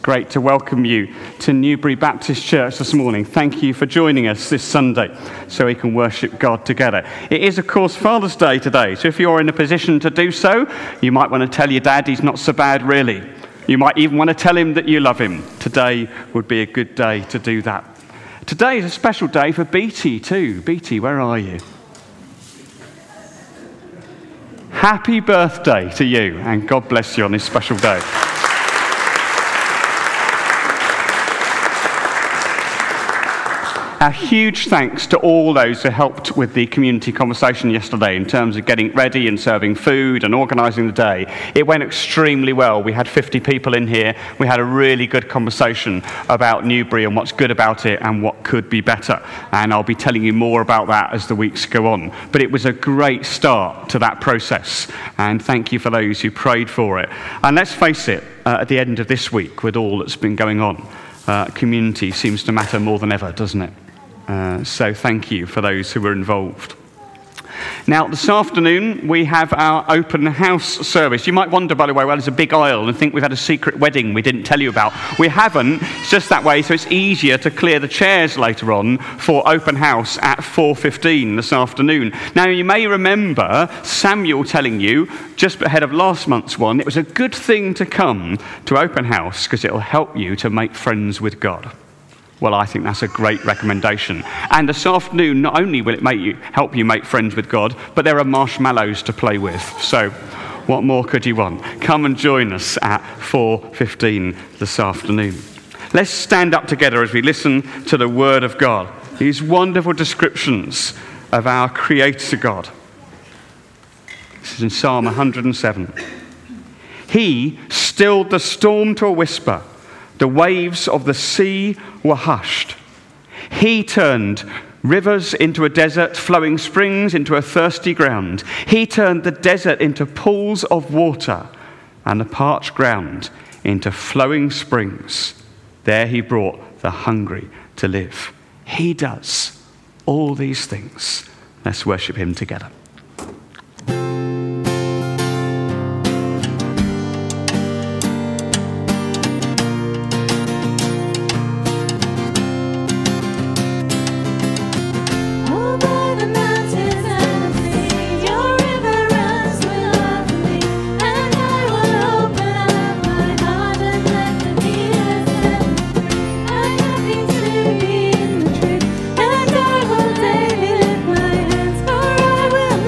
Great to welcome you to Newbury Baptist Church this morning. Thank you for joining us this Sunday so we can worship God together. It is, of course, Father's Day today, so if you're in a position to do so, you might want to tell your dad he's not so bad, really. You might even want to tell him that you love him. Today would be a good day to do that. Today is a special day for Beatty too. Beatty, where are you? Happy birthday to you, and God bless you on this special day. A huge thanks to all those who helped with the community conversation yesterday in terms of getting ready and serving food and organising the day. It went extremely well. We had 50 people in here. We had a really good conversation about Newbury and what's good about it and what could be better. And I'll be telling you more about that as the weeks go on. But it was a great start to that process. And thank you for those who prayed for it. And let's face it, at the end of this week, with all that's been going on, community seems to matter more than ever, doesn't it? So thank you for those who were involved. Now, this afternoon, we have our open house service. You might wonder, by the way, well, there's a big aisle and think we've had a secret wedding we didn't tell you about. We haven't. It's just that way, so it's easier to clear the chairs later on for open house at 4:15 this afternoon. Now, you may remember Samuel telling you, just ahead of last month's one, it was a good thing to come to open house because it'll help you to make friends with God. Well, I think that's a great recommendation. And this afternoon, not only will it help you make friends with God, but there are marshmallows to play with. So what more could you want? Come and join us at 4:15 this afternoon. Let's stand up together as we listen to the Word of God. These wonderful descriptions of our Creator God. This is in Psalm 107. He stilled the storm to a whisper. The waves of the sea were hushed. He turned rivers into a desert, flowing springs into a thirsty ground. He turned the desert into pools of water and the parched ground into flowing springs. There he brought the hungry to live. He does all these things. Let's worship him together. I will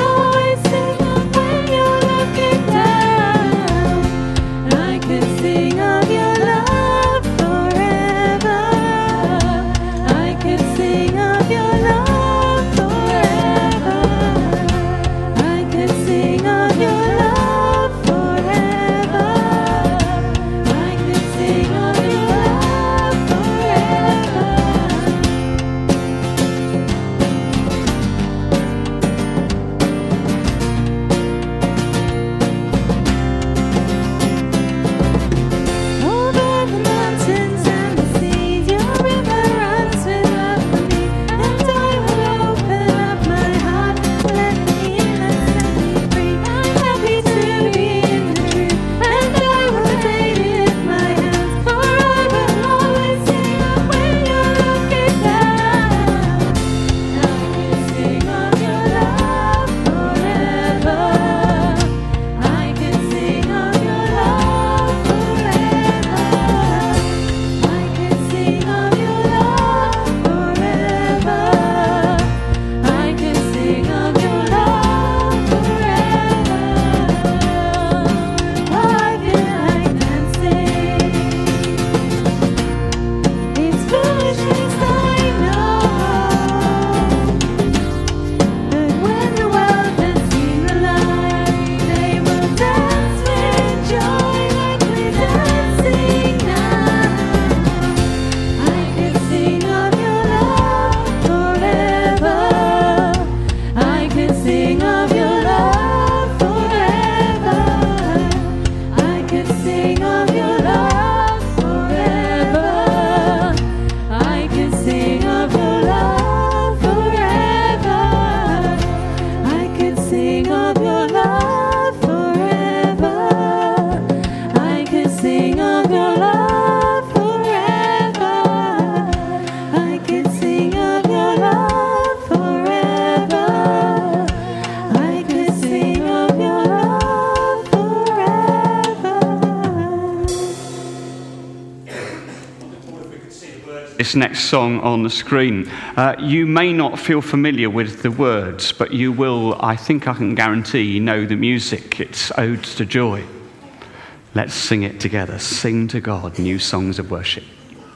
this next song on the screen. You may not feel familiar with the words, but you will, I think I can guarantee, know the music. It's Odes to Joy. Let's sing it together. Sing to God new songs of worship.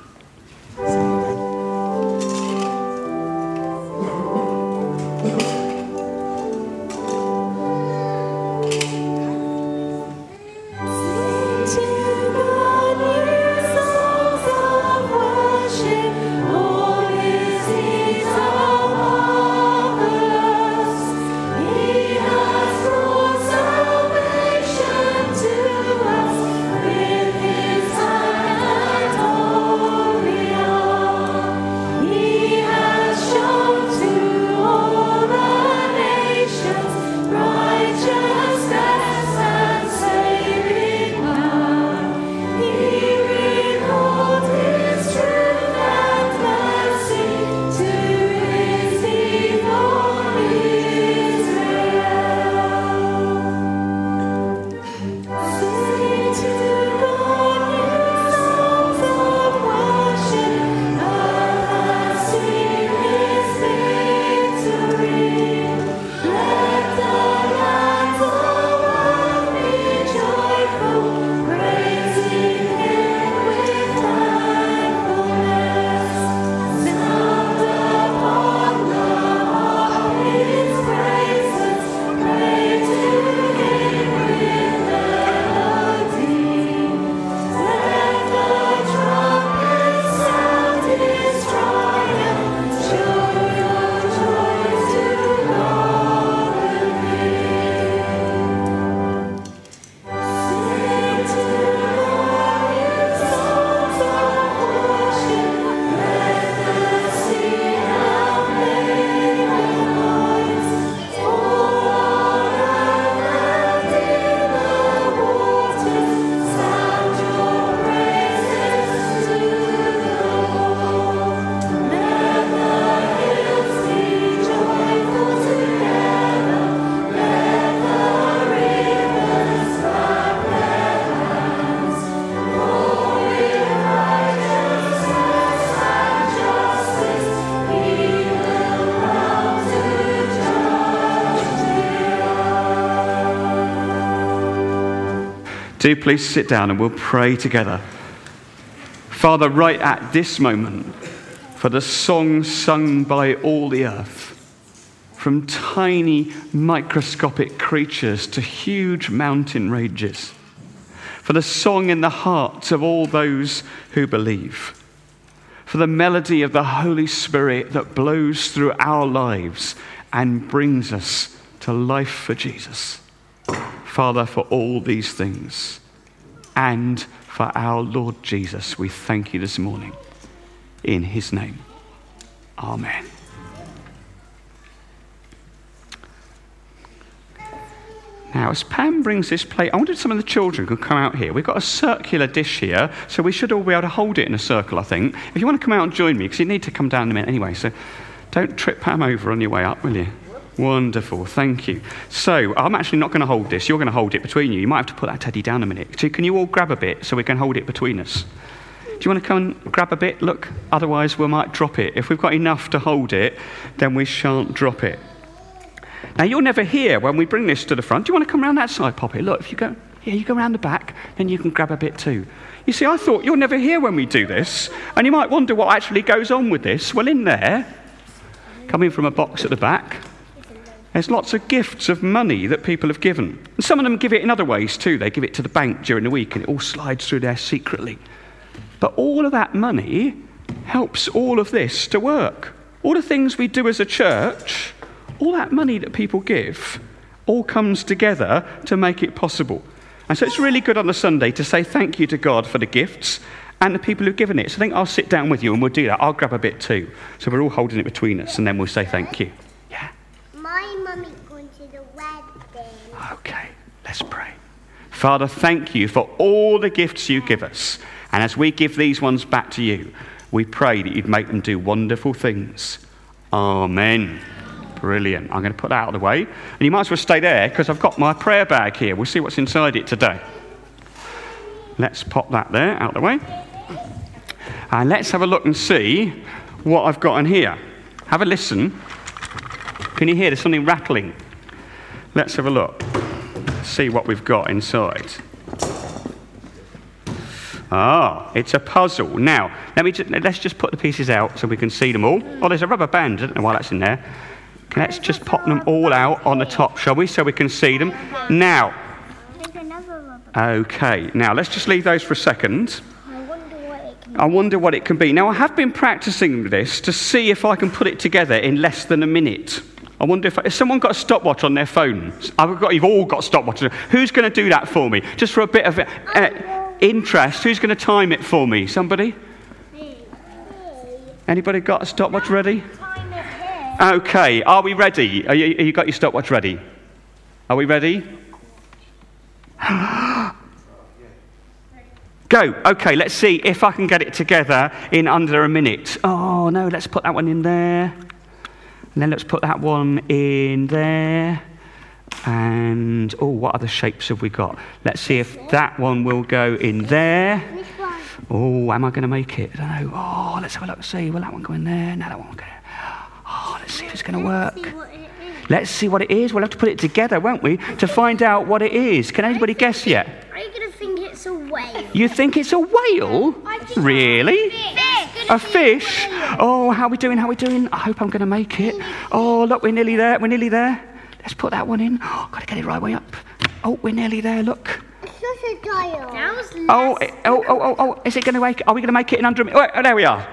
Do please sit down and we'll pray together. Father, right at this moment, for the song sung by all the earth, from tiny microscopic creatures to huge mountain ranges, for the song in the hearts of all those who believe, for the melody of the Holy Spirit that blows through our lives and brings us to life for Jesus. Father, for all these things and for our Lord Jesus, we thank you this morning. In his name, amen. Now, as Pam brings this plate, I wondered if some of the children could come out here. We've got a circular dish here, so we should all be able to hold it in a circle, I think. If you want to come out and join me, because you need to come down in a minute anyway, so don't trip Pam over on your way up, will you? Wonderful, thank you. So, I'm actually not going to hold this. You're going to hold it between you. You might have to put that teddy down a minute. So can you all grab a bit so we can hold it between us? Do you want to come and grab a bit? Look, otherwise we might drop it. If we've got enough to hold it, then we shan't drop it. Now, you're never here when we bring this to the front. Do you want to come around that side, Poppy? Look, if you go, yeah, you go around the back, then you can grab a bit too. You see, I thought you're never here when we do this, and you might wonder what actually goes on with this. Well, in there, coming from a box at the back, there's lots of gifts of money that people have given. And some of them give it in other ways too. They give it to the bank during the week and it all slides through there secretly. But all of that money helps all of this to work. All the things we do as a church, all that money that people give, all comes together to make it possible. And so it's really good on a Sunday to say thank you to God for the gifts and the people who've given it. So I think I'll sit down with you and we'll do that. I'll grab a bit too. So we're all holding it between us and then we'll say thank you. Yeah. My mummy's going to the wedding. Okay, let's pray. Father, thank you for all the gifts you give us. And as we give these ones back to you, we pray that you'd make them do wonderful things. Amen. Brilliant. I'm going to put that out of the way. And you might as well stay there because I've got my prayer bag here. We'll see what's inside it today. Let's pop that there out of the way. And let's have a look and see what I've got in here. Have a listen. Can you hear there's something rattling? Let's have a look. See what we've got inside. Ah, it's a puzzle. Now, let's just put the pieces out so we can see them all. Oh, there's a rubber band. I don't know why that's in there. Let's just pop them all out on the top, shall we, so we can see them. Now, okay, now let's just leave those for a second. I wonder what it can be. Now, I have been practicing this to see if I can put it together in less than a minute. I wonder if someone got a stopwatch on their phone. You've all got stopwatches. Who's going to do that for me? Just for a bit of interest. Who's going to time it for me? Somebody? Me. Anybody got a stopwatch ready? Okay, are we ready? Are you got your stopwatch ready? Are we ready? Go. Okay, let's see if I can get it together in under a minute. Oh, no, let's put that one in there. And then let's put that one in there. And, oh, what other shapes have we got? Let's see if that one will go in there. Oh, am I going to make it? I don't know. Oh, let's have a look and see. Will that one go in there? No, that one will go in. Oh, let's see if it's going to work. Let's see what it is. We'll have to put it together, won't we, to find out what it is. Can anybody guess yet? Are you going to think it's a whale? You think it's a whale? Really? A fish? Oh, how are we doing? How are we doing? I hope I'm going to make it. Oh, look, we're nearly there. We're nearly there. Let's put that one in. Oh, got to get it right way up. Oh, we're nearly there. Look. It's just a dial. Oh, is it going to make it? Are we going to make it in under a minute? Oh, there we are.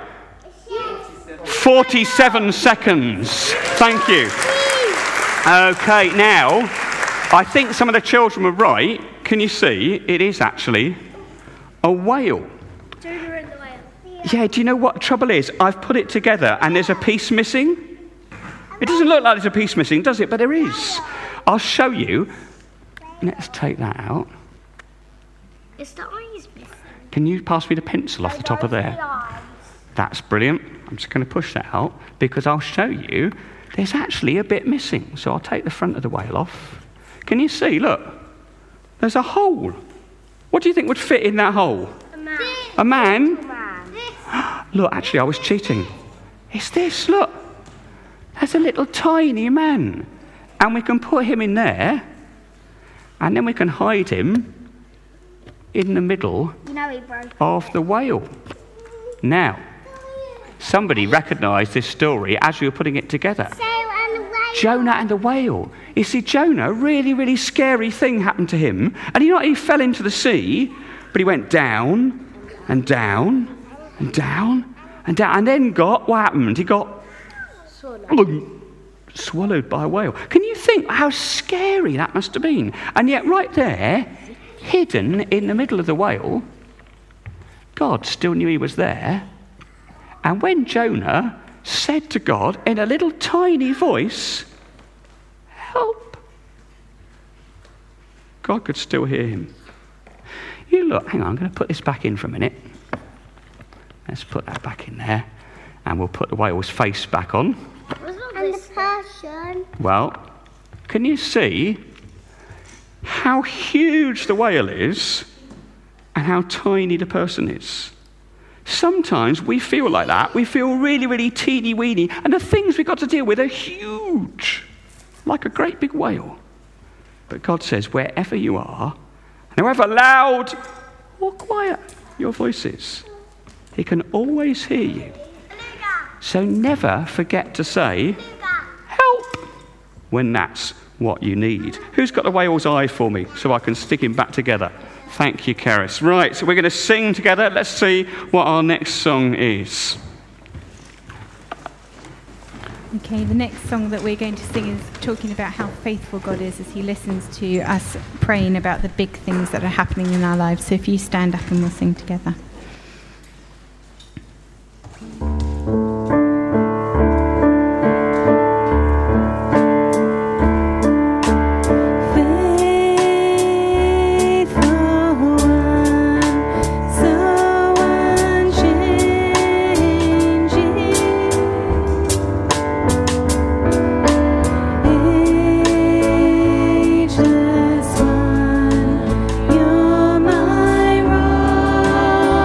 47 seconds. Thank you. Okay, now, I think some of the children were right. Can you see? It is actually a whale. Jonah and the whale. Yeah, do you know what the trouble is? I've put it together and there's a piece missing. It doesn't look like there's a piece missing, does it? But there is. I'll show you. Let's take that out. Is the eyes missing? Can you pass me the pencil off the top of there? That's brilliant. I'm just going to push that out because I'll show you there's actually a bit missing. So I'll take the front of the whale off. Can you see? Look. There's a hole. What do you think would fit in that hole? A man. A man? Look, actually, I was cheating. It's this, look. There's a little tiny man. And we can put him in there. And then we can hide him in the middle of the whale. Now, somebody recognised this story as we were putting it together. Jonah and the whale. You see, Jonah, really, really scary thing happened to him. And he fell into the sea, but he went down and down and down and down. And then what happened? He got swallowed by a whale. Can you think how scary that must have been? And yet right there, hidden in the middle of the whale, God still knew he was there. And when Jonah said to God in a little tiny voice, "Help," God could still hear him. You look, hang on, I'm going to put this back in for a minute. Let's put that back in there. And we'll put the whale's face back on. And the person. Well, can you see how huge the whale is and how tiny the person is? Sometimes we feel like that. We feel really, really teeny-weeny. And the things we've got to deal with are huge, like a great big whale. But God says, wherever you are, and however loud or quiet your voice is, he can always hear you. So never forget to say, "Help," when that's what you need. Who's got the whale's eye for me so I can stick him back together? Thank you, Karis. Right, so we're going to sing together. Let's see what our next song is. Okay, the next song that we're going to sing is talking about how faithful God is as he listens to us praying about the big things that are happening in our lives. So if you stand up and we'll sing together. You're my rock.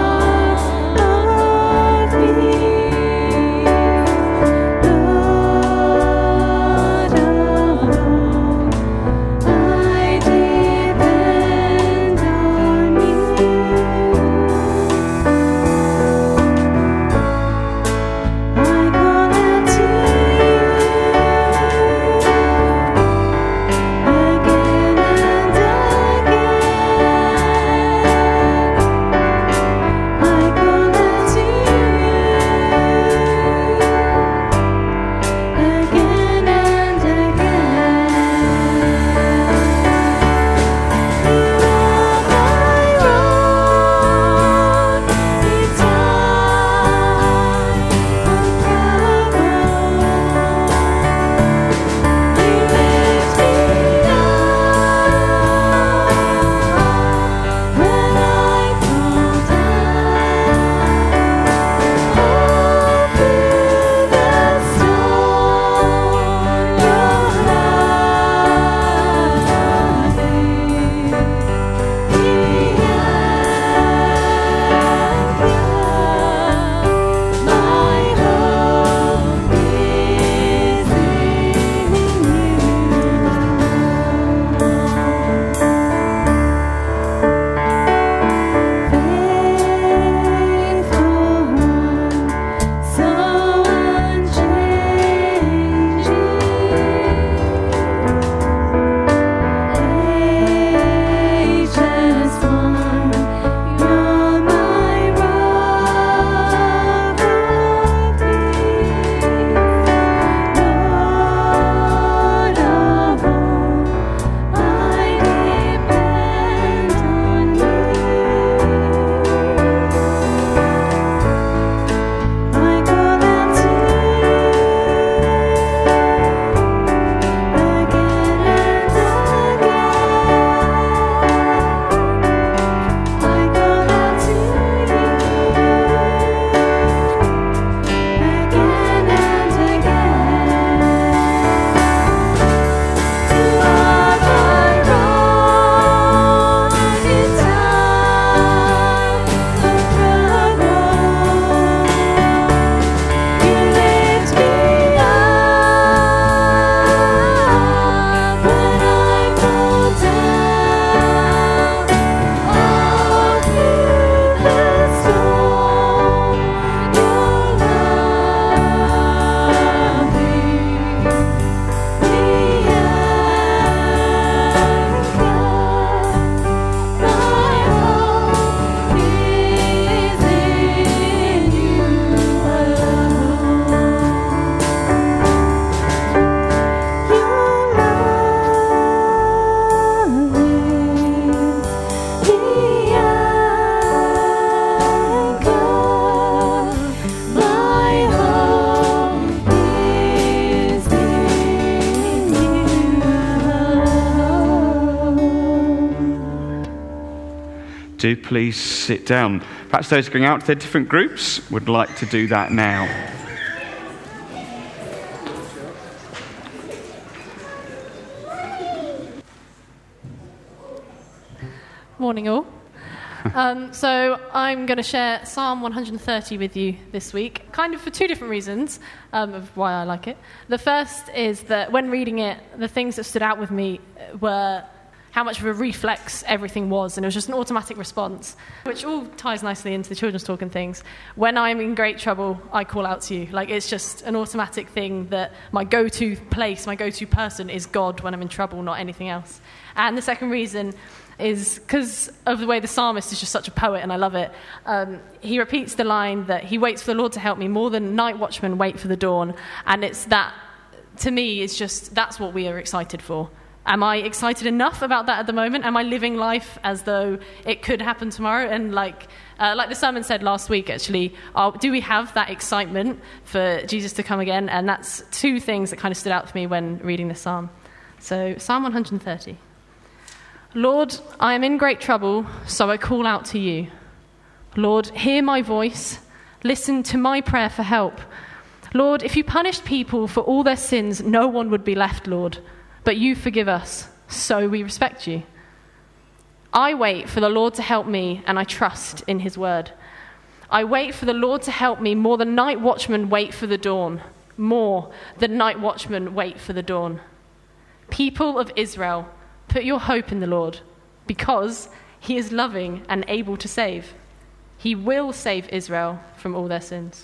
do please sit down. Perhaps those going out to their different groups would like to do that now. Morning all. So I'm going to share Psalm 130 with you this week, kind of for two different reasons of why I like it. The first is that when reading it, the things that stood out with me were how much of a reflex everything was, and it was just an automatic response, which all ties nicely into the children's talk and things. When I'm in great trouble, I call out to you. Like, it's just an automatic thing that my go-to place, my go-to person is God when I'm in trouble, not anything else. And the second reason is because of the way the psalmist is just such a poet, and I love it. He repeats the line that he waits for the Lord to help me more than night watchmen wait for the dawn. And it's that, to me, is just, that's what we are excited for. Am I excited enough about that at the moment? Am I living life as though it could happen tomorrow? And like the sermon said last week, actually, do we have that excitement for Jesus to come again? And that's two things that kind of stood out for me when reading this psalm. So Psalm 130. Lord, I am in great trouble, so I call out to you. Lord, hear my voice. Listen to my prayer for help. Lord, if you punished people for all their sins, no one would be left, Lord. But you forgive us, so we respect you. I wait for the Lord to help me, and I trust in his word. I wait for the Lord to help me more than night watchmen wait for the dawn. More than night watchmen wait for the dawn. People of Israel, put your hope in the Lord, because he is loving and able to save. He will save Israel from all their sins.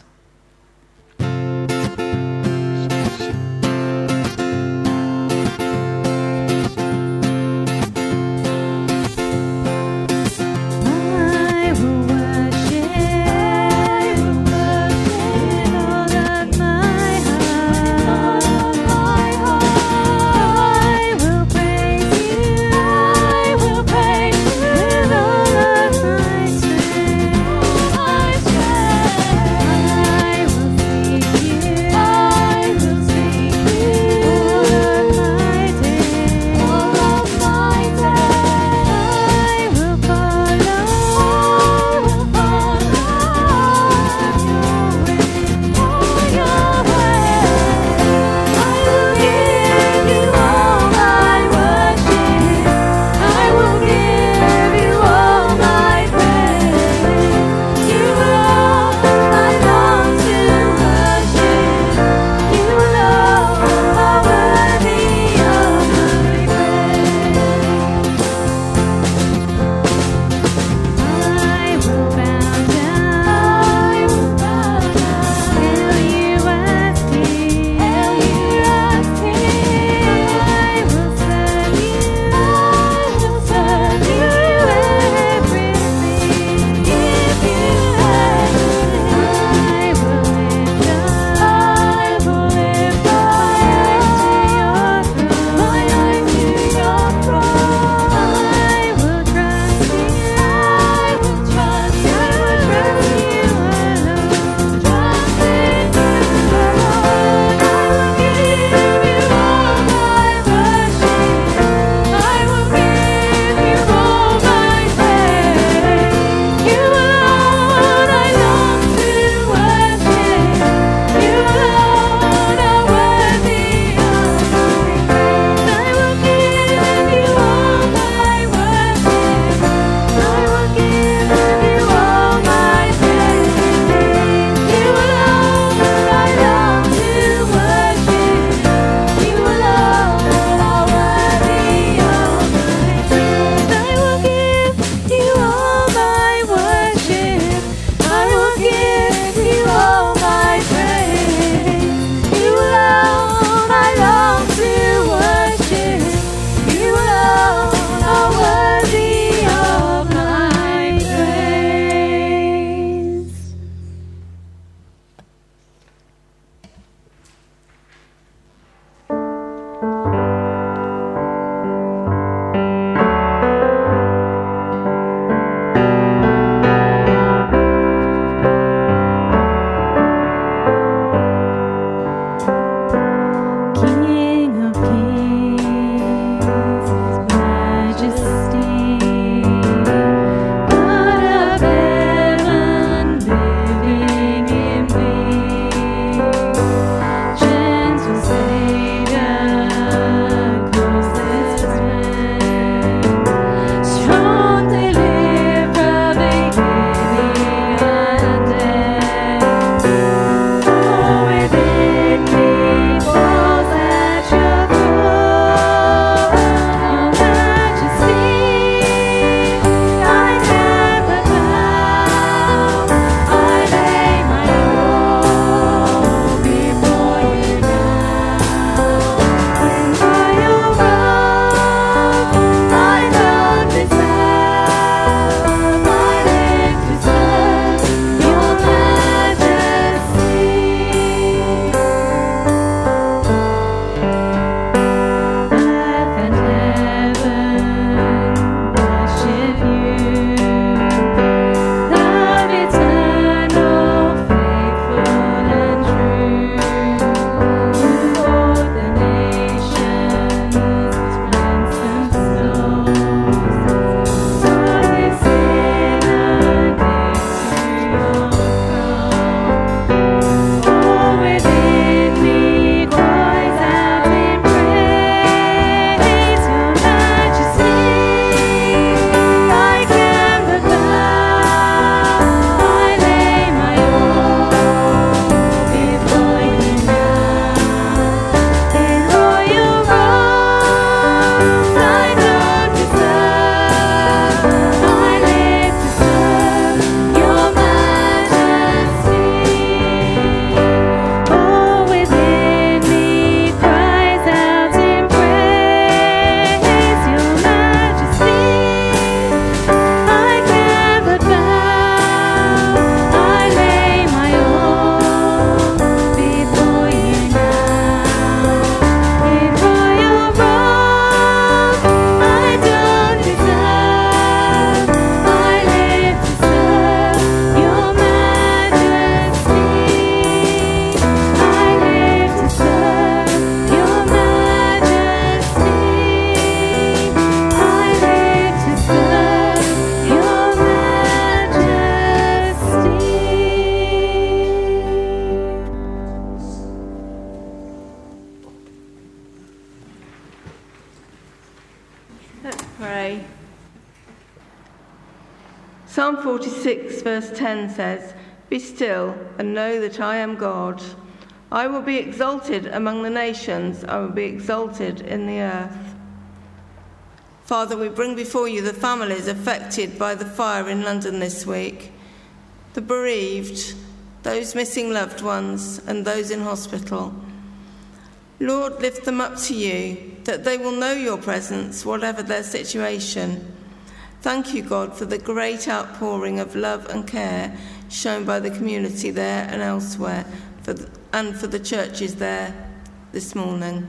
Psalm 46 verse 10 says, "Be still and know that I am God. I will be exalted among the nations. I will be exalted in the earth." Father, we bring before you the families affected by the fire in London this week, the bereaved, those missing loved ones, and those in hospital. Lord, lift them up to you, that they will know your presence, whatever their situation. Thank you, God, for the great outpouring of love and care shown by the community there and elsewhere, and for the churches there this morning.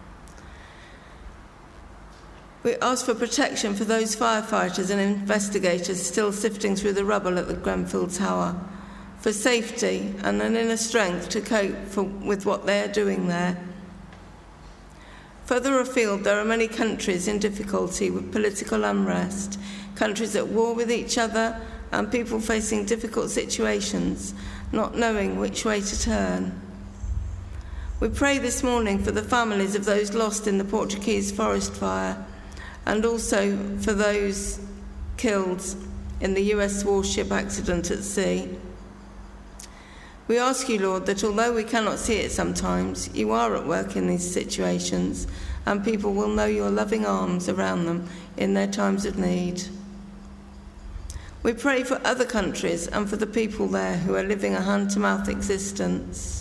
We ask for protection for those firefighters and investigators still sifting through the rubble at the Grenfell Tower, for safety and an inner strength to cope with what they are doing there. Further afield, there are many countries in difficulty with political unrest, countries at war with each other, and people facing difficult situations, not knowing which way to turn. We pray this morning for the families of those lost in the Portuguese forest fire, and also for those killed in the US warship accident at sea. We ask you, Lord, that although we cannot see it sometimes, you are at work in these situations, and people will know your loving arms around them in their times of need. We pray for other countries and for the people there who are living a hand-to-mouth existence.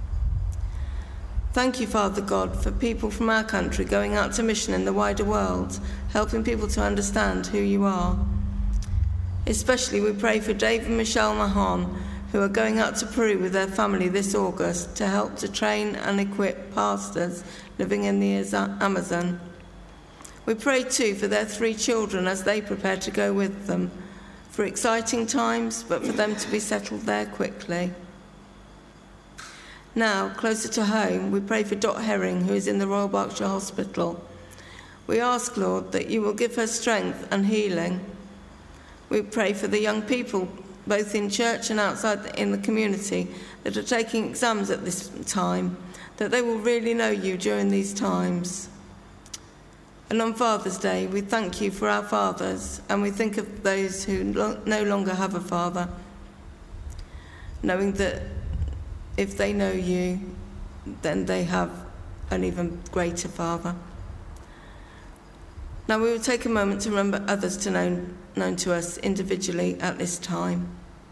Thank you, Father God, for people from our country going out to mission in the wider world, helping people to understand who you are. Especially we pray for Dave and Michelle Mahon, who are going out to Peru with their family this August to help to train and equip pastors living in the Amazon. We pray too for their 3 children as they prepare to go with them, for exciting times, but for them to be settled there quickly. Now, closer to home, we pray for Dot Herring, who is in the Royal Berkshire Hospital. We ask, Lord, that you will give her strength and healing. We pray for the young people, both in church and outside in the community, that are taking exams at this time, that they will really know you during these times. And on Father's Day, we thank you for our fathers, and we think of those who no longer have a father, knowing that if they know you, then they have an even greater Father. Now we will take a moment to remember others to known to us individually at this time.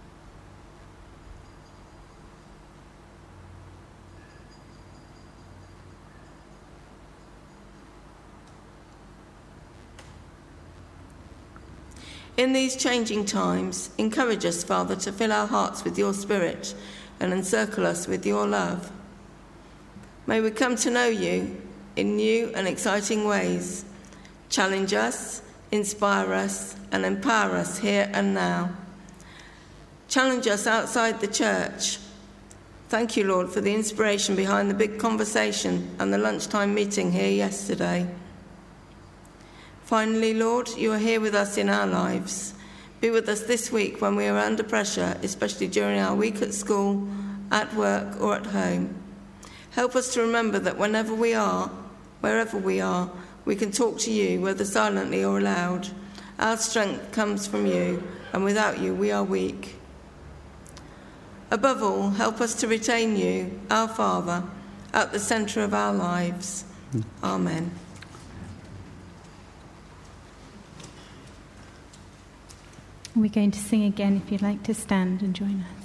In these changing times, encourage us, Father, to fill our hearts with your Spirit and encircle us with your love. May we come to know you in new and exciting ways. Challenge us, inspire us, and empower us here and now. Challenge us outside the church. Thank you, Lord, for the inspiration behind the big conversation and the lunchtime meeting here yesterday. Finally, Lord, you are here with us in our lives. Be with us this week when we are under pressure, especially during our week at school, at work, or at home. Help us to remember that whenever we are, wherever we are, we can talk to you, whether silently or aloud. Our strength comes from you, and without you, we are weak. Above all, help us to retain you, our Father, at the centre of our lives. Amen. We're going to sing again if you'd like to stand and join us.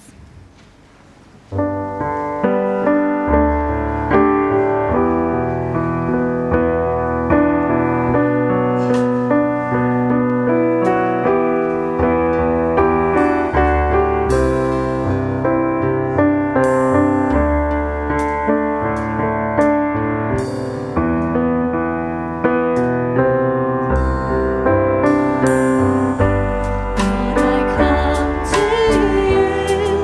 I come to you.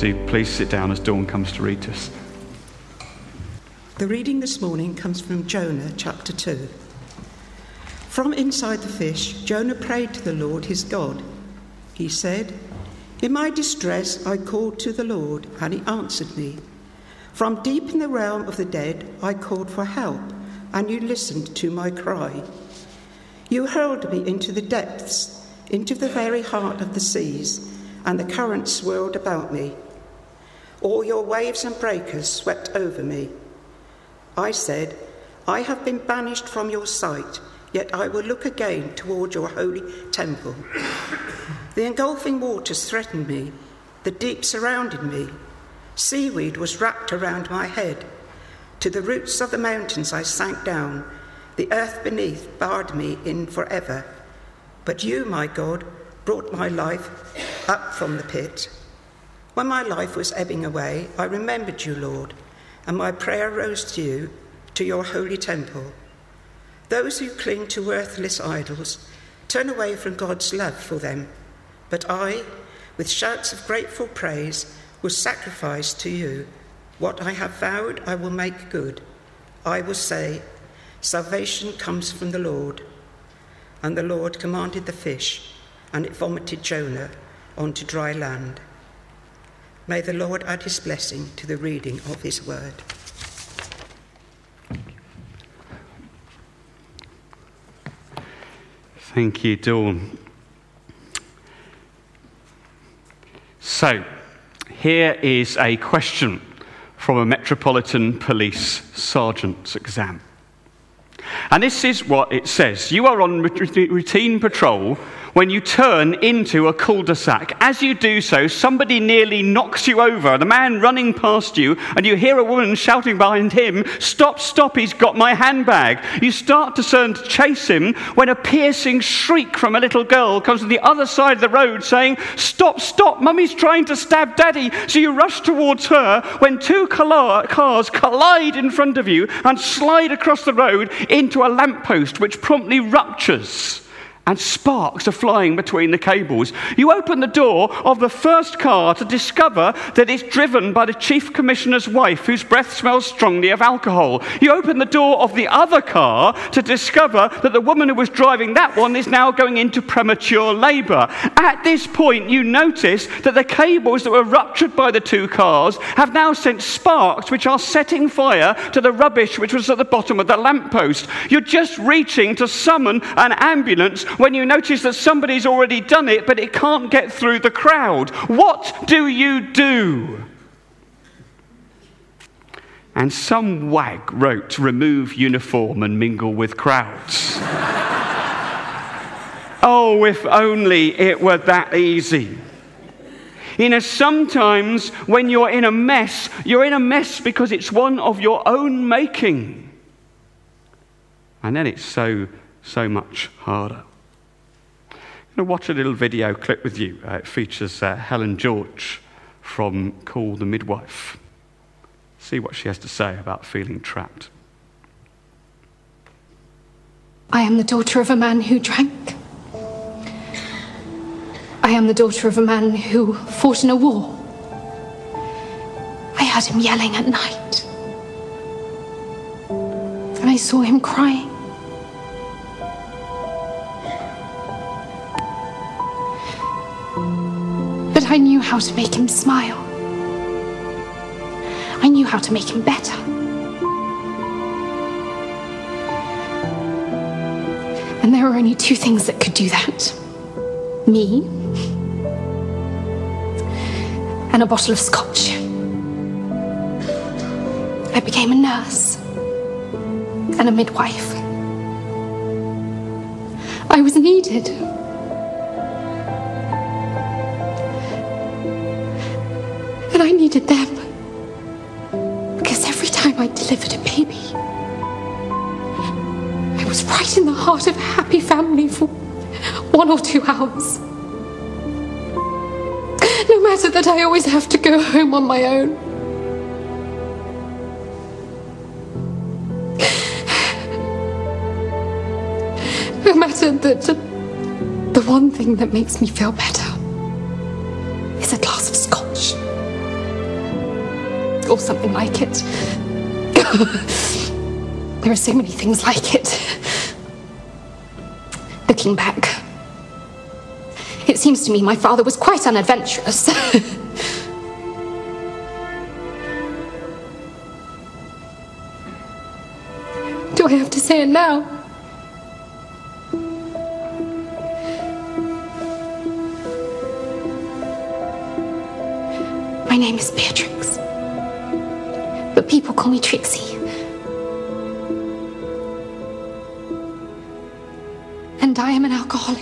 do please sit down as Dawn comes to read to us. The reading this morning comes from Jonah chapter 2. From inside the fish, Jonah prayed to the Lord his God. He said, "In my distress I called to the Lord, and he answered me. From deep in the realm of the dead I called for help, and you listened to my cry. You hurled me into the depths, into the very heart of the seas, and the currents swirled about me. All your waves and breakers swept over me. I said, I have been banished from your sight, yet I will look again toward your holy temple. The engulfing waters threatened me, the deep surrounded me. Seaweed was wrapped around my head. To the roots of the mountains I sank down. The earth beneath barred me in forever. But you, my God, brought my life up from the pit. When my life was ebbing away, I remembered you, Lord, and my prayer rose to you, to your holy temple. Those who cling to worthless idols turn away from God's love for them. But I, with shouts of grateful praise, will sacrifice to you. What I have vowed I will make good. I will say, salvation comes from the Lord. And the Lord commanded the fish, and it vomited Jonah onto dry land. May the Lord add his blessing to the reading of his word. Thank you, Dawn. So, here is a question from a Metropolitan Police Sergeant's exam. And this is what it says. You are on routine patrol when you turn into a cul-de-sac. As you do so, somebody nearly knocks you over, the man running past you, and you hear a woman shouting behind him, "Stop, stop, he's got my handbag." You start to turn to chase him when a piercing shriek from a little girl comes from the other side of the road saying, "Stop, stop, Mummy's trying to stab Daddy." So you rush towards her when two cars collide in front of you and slide across the road into a lamppost, which promptly ruptures. And sparks are flying between the cables. You open the door of the first car to discover that it's driven by the Chief Commissioner's wife, whose breath smells strongly of alcohol. You open the door of the other car to discover that the woman who was driving that one is now going into premature labour. At this point, you notice that the cables that were ruptured by the two cars have now sent sparks which are setting fire to the rubbish which was at the bottom of the lamppost. You're just reaching to summon an ambulance when you notice that somebody's already done it, but it can't get through the crowd. What do you do? And some wag wrote, "Remove uniform and mingle with crowds." Oh, if only it were that easy. You know, sometimes when you're in a mess because it's one of your own making. And then it's so much harder. I'm going to watch a little video clip with you. It features Helen George from Call the Midwife. See what she has to say about feeling trapped. I am the daughter of a man who drank. I am the daughter of a man who fought in a war. I heard him yelling at night. And I saw him crying. But I knew how to make him smile. I knew how to make him better. And there were only two things that could do that. Me and a bottle of scotch. I became a nurse and a midwife. I was needed. And I needed them. Because every time I delivered a baby, I was right in the heart of a happy family for 1 or 2 hours. No matter that I always have to go home on my own. No matter that the one thing that makes me feel better is a glass of scotch or something like it. There are so many things like it. Looking back, it seems to me my father was quite unadventurous. Do I have to say it now? My name is Beatrix, but people call me Trixie. And I am an alcoholic.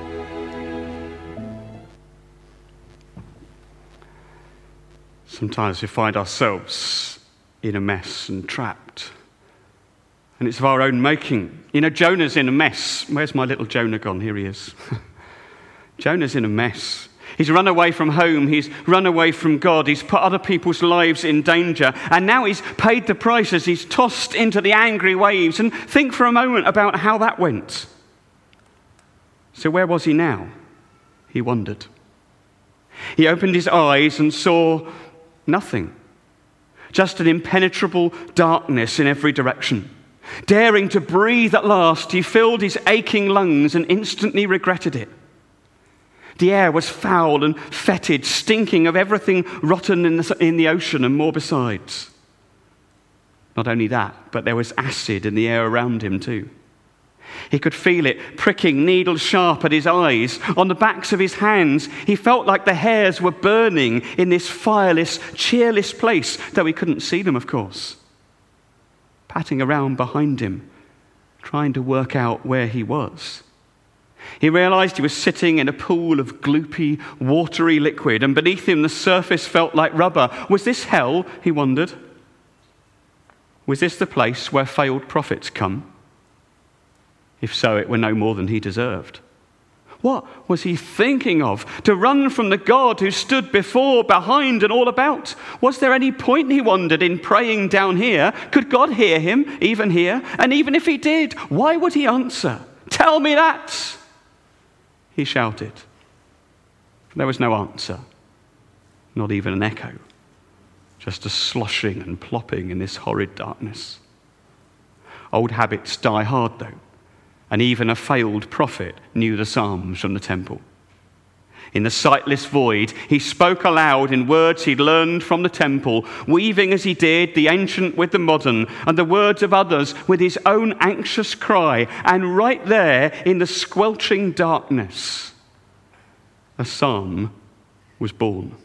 Sometimes we find ourselves in a mess and trapped. And it's of our own making. You know, Jonah's in a mess. Where's my little Jonah gone? Here he is. Jonah's in a mess. He's run away from home. He's run away from God. He's put other people's lives in danger. And now he's paid the price as he's tossed into the angry waves. And think for a moment about how that went. So where was he now? He wondered. He opened his eyes and saw nothing. Just an impenetrable darkness in every direction. Daring to breathe at last, he filled his aching lungs and instantly regretted it. The air was foul and fetid, stinking of everything rotten in the ocean and more besides. Not only that, but there was acid in the air around him too. He could feel it pricking needle sharp at his eyes, on the backs of his hands. He felt like the hairs were burning in this fireless, cheerless place, though he couldn't see them, of course. Patting around behind him, trying to work out where he was. He realized he was sitting in a pool of gloopy, watery liquid, and beneath him the surface felt like rubber. Was this hell, he wondered? Was this the place where failed prophets come? If so, it were no more than he deserved. What was he thinking of? To run from the God who stood before, behind, and all about? Was there any point, he wondered, in praying down here? Could God hear him, even here? And even if he did, why would he answer? Tell me that! He shouted. There was no answer, not even an echo, just a sloshing and plopping in this horrid darkness. Old habits die hard, though. And even a failed prophet knew the Psalms from the temple. In the sightless void, he spoke aloud in words he'd learned from the temple, weaving as he did the ancient with the modern, and the words of others with his own anxious cry. And right there, in the squelching darkness, a psalm was born.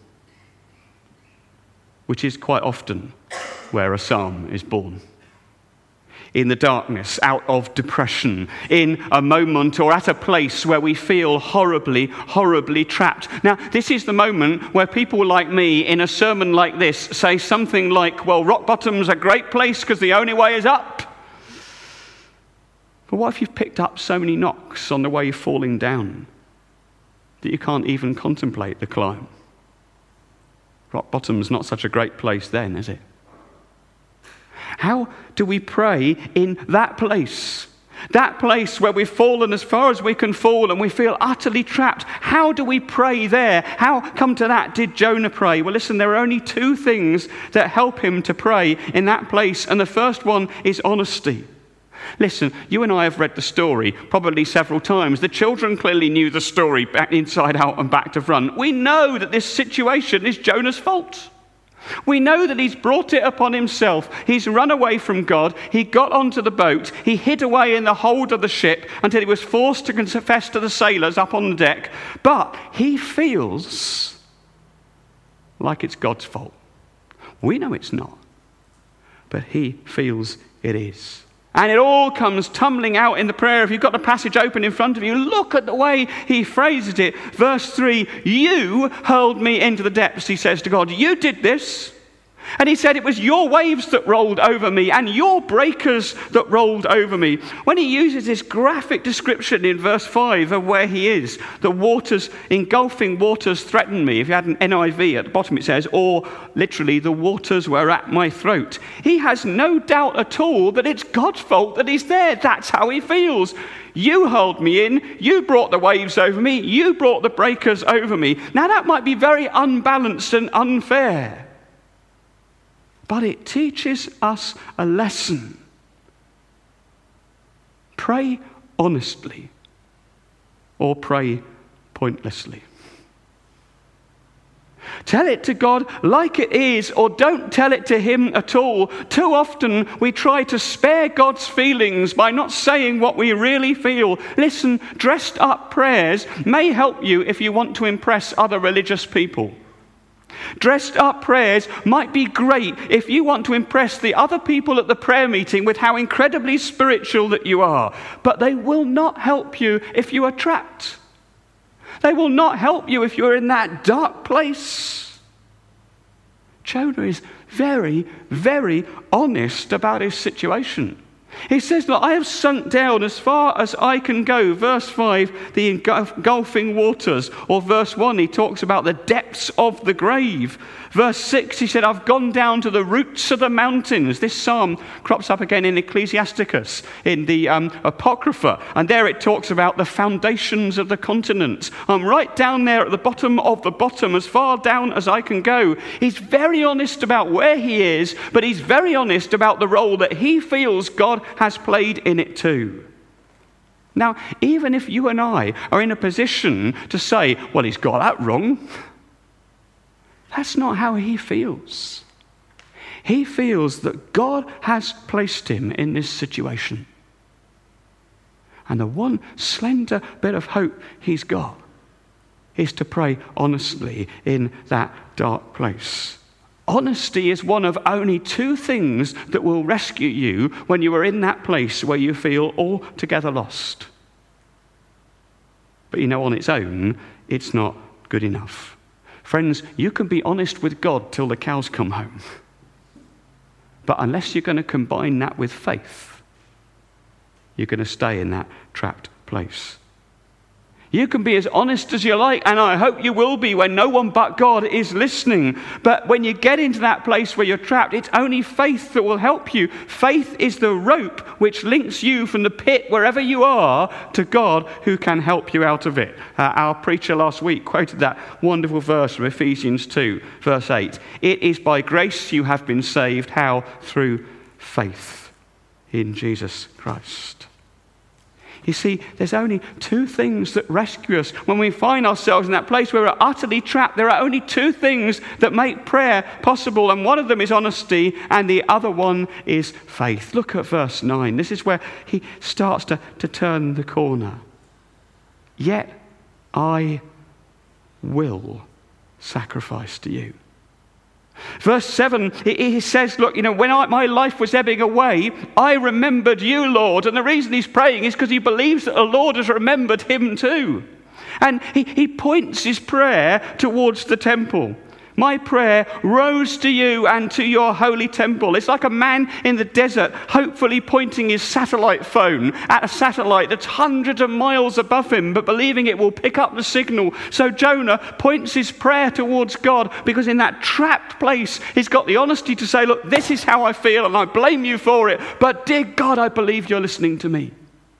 Which is quite often where a psalm is born. In the darkness, out of depression, in a moment or at a place where we feel horribly, horribly trapped. Now, this is the moment where people like me in a sermon like this say something like, well, rock bottom's a great place because the only way is up. But what if you've picked up so many knocks on the way falling down that you can't even contemplate the climb? Rock bottom's not such a great place then, is it? How do we pray in that place? That place where we've fallen as far as we can fall and we feel utterly trapped. How do we pray there? How come to that did Jonah pray? Well, listen, there are only two things that help him to pray in that place. And the first one is honesty. Listen, you and I have read the story probably several times. The children clearly knew the story back inside out and back to front. We know that this situation is Jonah's fault. We know that he's brought it upon himself. He's run away from God. He got onto the boat. He hid away in the hold of the ship until he was forced to confess to the sailors up on the deck. But he feels like it's God's fault. We know it's not, but he feels it is. And it all comes tumbling out in the prayer. If you've got the passage open in front of you, look at the way he phrases it. Verse 3, you hurled me into the depths, he says to God. You did this. And he said it was your waves that rolled over me and your breakers that rolled over me. When he uses this graphic description in verse 5 of where he is, the waters, engulfing waters threatened me. If you had an NIV at the bottom it says, or literally the waters were at my throat. He has no doubt at all that it's God's fault that he's there. That's how he feels. You hurled me in, you brought the waves over me, you brought the breakers over me. Now that might be very unbalanced and unfair. but it teaches us a lesson. Pray honestly or pray pointlessly. Tell it to God like it is, or don't tell it to him at all. Too often we try to spare God's feelings by not saying what we really feel. Listen, dressed up prayers may help you if you want to impress other religious people. Dressed up prayers might be great if you want to impress the other people at the prayer meeting with how incredibly spiritual that you are. But they will not help you if you are trapped. They will not help you if you're in that dark place. Jonah is very, very honest about his situation. He says, look, I have sunk down as far as I can go. Verse 5, the engulfing waters. Or verse 1, he talks about the depths of the grave. Verse 6, he said, I've gone down to the roots of the mountains. This psalm crops up again in Ecclesiasticus, in the Apocrypha. And there it talks about the foundations of the continents. I'm right down there at the bottom of the bottom, as far down as I can go. He's very honest about where he is, but he's very honest about the role that he feels God has played in it too. Now, even if you and I are in a position to say, well, he's got that wrong, that's not how he feels. He feels that God has placed him in this situation. And the one slender bit of hope he's got is to pray honestly in that dark place. Honesty is one of only two things that will rescue you when you are in that place where you feel altogether lost. But on its own, it's not good enough. Friends, you can be honest with God till the cows come home. But unless you're going to combine that with faith, you're going to stay in that trapped place. You can be as honest as you like, and I hope you will be when no one but God is listening. But when you get into that place where you're trapped, it's only faith that will help you. Faith is the rope which links you from the pit, wherever you are, to God who can help you out of it. Our preacher last week quoted that wonderful verse from Ephesians 2, verse 8. It is by grace you have been saved. How? Through faith in Jesus Christ. You see, there's only two things that rescue us. When we find ourselves in that place where we're utterly trapped, there are only two things that make prayer possible, and one of them is honesty, and the other one is faith. Look at verse 9. This is where he starts to turn the corner. Yet I will sacrifice to you. Verse 7, he says, look, when my life was ebbing away, I remembered you, Lord. And the reason he's praying is because he believes that the Lord has remembered him too. And he points his prayer towards the temple. My prayer rose to you and to your holy temple. It's like a man in the desert hopefully pointing his satellite phone at a satellite that's hundreds of miles above him, but believing it will pick up the signal. So Jonah points his prayer towards God, because in that trapped place, he's got the honesty to say, look, this is how I feel and I blame you for it, but dear God, I believe you're listening to me.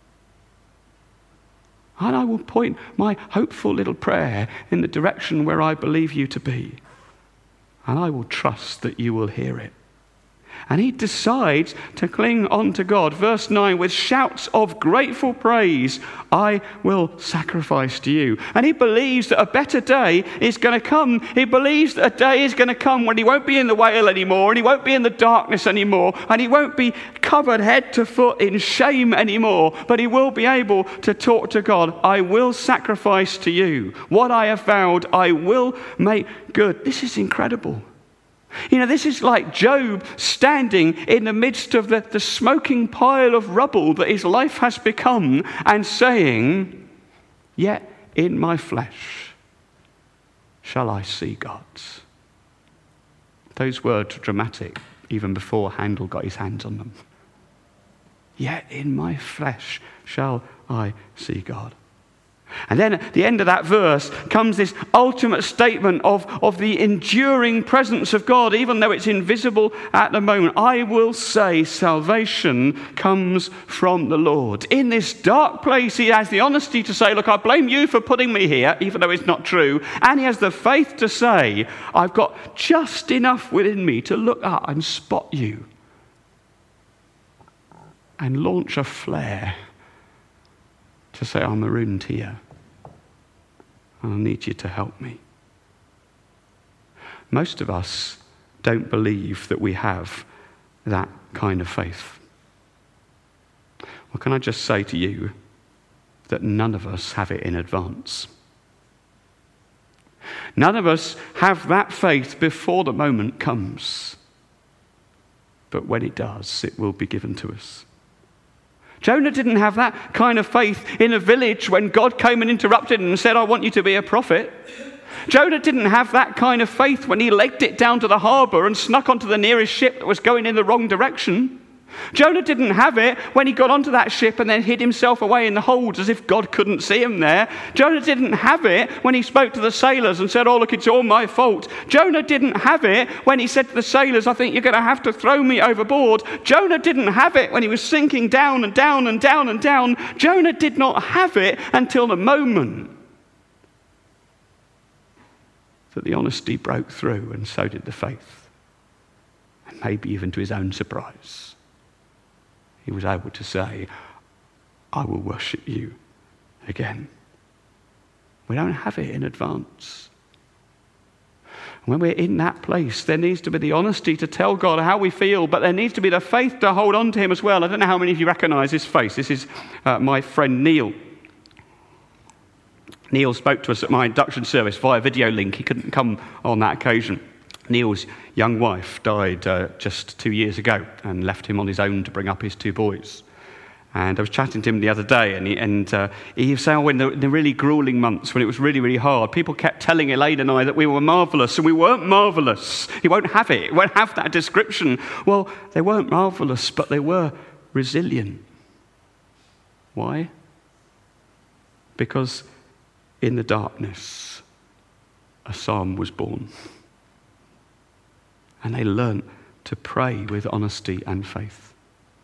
And I will point my hopeful little prayer in the direction where I believe you to be. And I will trust that you will hear it. And he decides to cling on to God. Verse 9, with shouts of grateful praise, I will sacrifice to you. And he believes that a better day is going to come. He believes that a day is going to come when he won't be in the whale anymore, and he won't be in the darkness anymore, and he won't be covered head to foot in shame anymore, but he will be able to talk to God. I will sacrifice to you. What I have vowed, I will make good. This is incredible. This is like Job standing in the midst of the smoking pile of rubble that his life has become and saying, yet in my flesh shall I see God. Those words are dramatic even before Handel got his hands on them. Yet in my flesh shall I see God. And then at the end of that verse comes this ultimate statement of the enduring presence of God, even though it's invisible at the moment. I will say salvation comes from the Lord. In this dark place, he has the honesty to say, look, I blame you for putting me here, even though it's not true. And he has the faith to say, I've got just enough within me to look up and spot you and launch a flare to say, I'm marooned here, and I need you to help me. Most of us don't believe that we have that kind of faith. Well, can I just say to you that none of us have it in advance? None of us have that faith before the moment comes. But when it does, it will be given to us. Jonah didn't have that kind of faith in a village when God came and interrupted and said, I want you to be a prophet. Jonah didn't have that kind of faith when he legged it down to the harbour and snuck onto the nearest ship that was going in the wrong direction. Jonah didn't have it when he got onto that ship and then hid himself away in the holds as if God couldn't see him there. Jonah didn't have it when he spoke to the sailors and said, oh, look, it's all my fault. Jonah didn't have it when he said to the sailors, I think you're going to have to throw me overboard. Jonah didn't have it when he was sinking down and down and down and down. Jonah did not have it until the moment that the honesty broke through, and so did the faith. And maybe even to his own surprise, he was able to say, I will worship you again. We don't have it in advance. When we're in that place, there needs to be the honesty to tell God how we feel, but there needs to be the faith to hold on to him as well. I don't know how many of you recognise his face. This is my friend Neil. Neil spoke to us at my induction service via video link. He couldn't come on that occasion. Neil's young wife died just 2 years ago and left him on his own to bring up his 2 boys. And I was chatting to him the other day, and he was saying, in the really grueling months when it was really, really hard, people kept telling Elaine and I that we were marvellous, and we weren't marvellous. He won't have it. He won't have that description. Well, they weren't marvellous, but they were resilient. Why? Because in the darkness, a psalm was born. And they learnt to pray with honesty and faith.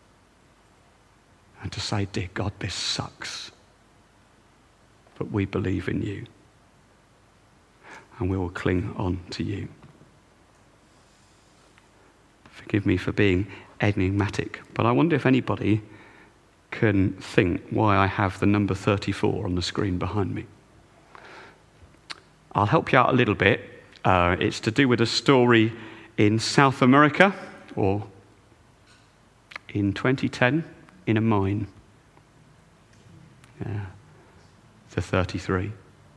And to say, dear God, this sucks. But we believe in you. And we will cling on to you. Forgive me for being enigmatic, but I wonder if anybody can think why I have the number 34 on the screen behind me. I'll help you out a little bit. It's to do with a story in South America, or in 2010, in a mine. The 33.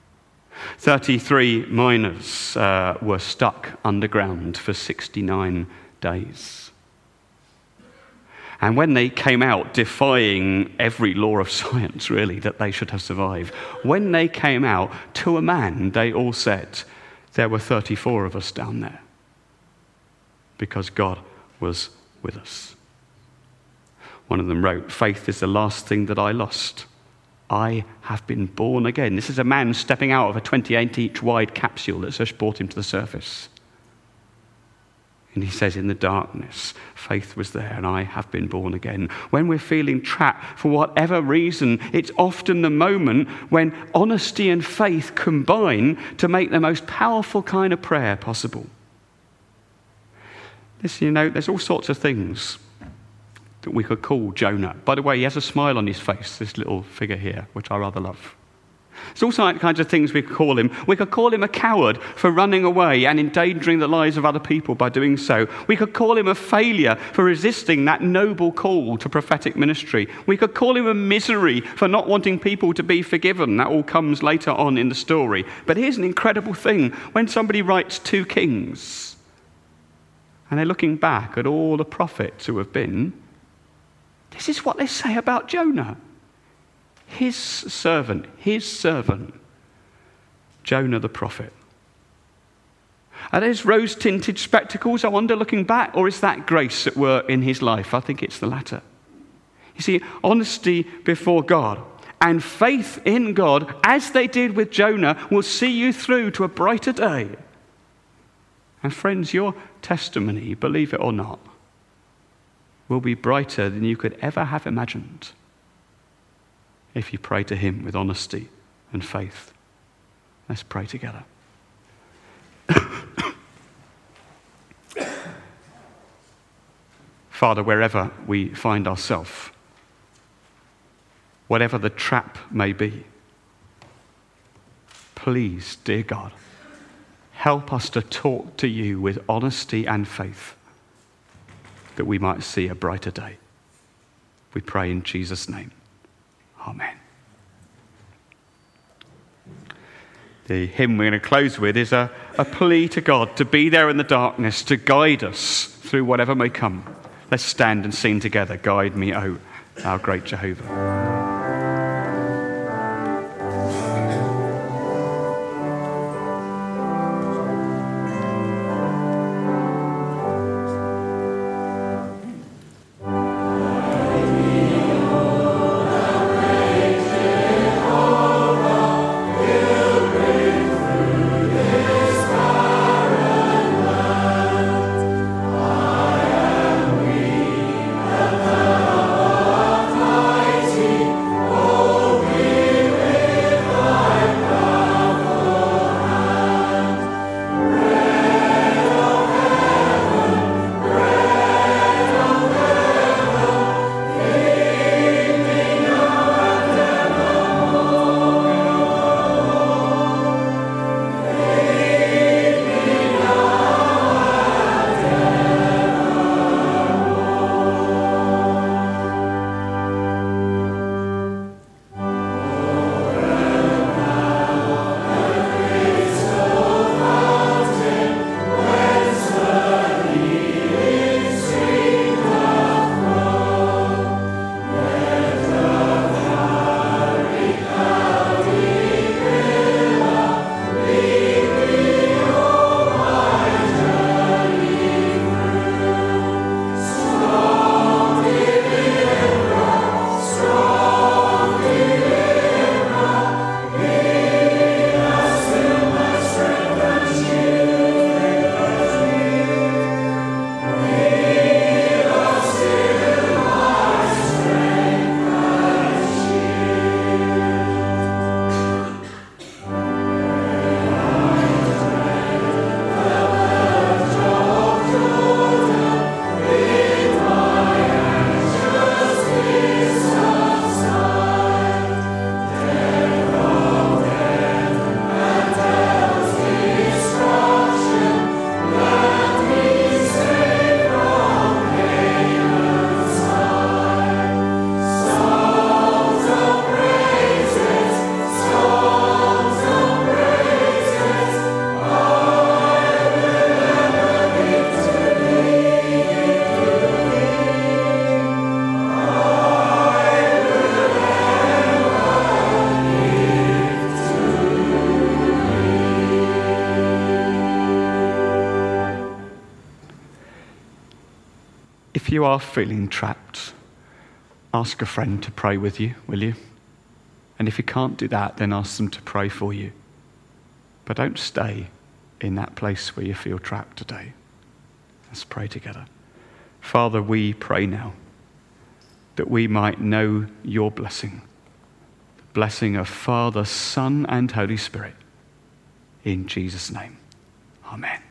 33 miners were stuck underground for 69 days. And when they came out, defying every law of science, really, that they should have survived, when they came out, to a man, they all said, there were 34 of us down there, because God was with us. One of them wrote, faith is the last thing that I lost. I have been born again. This is a man stepping out of a 28-inch wide capsule that's just brought him to the surface. And he says, in the darkness, faith was there, and I have been born again. When we're feeling trapped for whatever reason, it's often the moment when honesty and faith combine to make the most powerful kind of prayer possible. Listen, there's all sorts of things that we could call Jonah. By the way, he has a smile on his face, this little figure here, which I rather love. There's all kinds of things we could call him. We could call him a coward for running away and endangering the lives of other people by doing so. We could call him a failure for resisting that noble call to prophetic ministry. We could call him a misery for not wanting people to be forgiven. That all comes later on in the story. But here's an incredible thing. When somebody writes 2 Kings, and they're looking back at all the prophets who have been, this is what they say about Jonah. His servant, Jonah the prophet. Are those rose-tinted spectacles, I wonder, looking back, or is that grace at work in his life? I think it's the latter. You see, honesty before God and faith in God, as they did with Jonah, will see you through to a brighter day. And friends, your testimony, believe it or not, will be brighter than you could ever have imagined if you pray to him with honesty and faith. Let's pray together. Father, wherever we find ourselves, whatever the trap may be, please, dear God, help us to talk to you with honesty and faith, that we might see a brighter day. We pray in Jesus' name. Amen. The hymn we're going to close with is a plea to God to be there in the darkness, to guide us through whatever may come. Let's stand and sing together, Guide Me, O our great Jehovah. If you are feeling trapped, ask a friend to pray with you, will you? And if you can't do that, then ask them to pray for you. But don't stay in that place where you feel trapped today. Let's pray together. Father, we pray now that we might know your blessing, the blessing of Father, Son, and Holy Spirit. In Jesus' name, amen.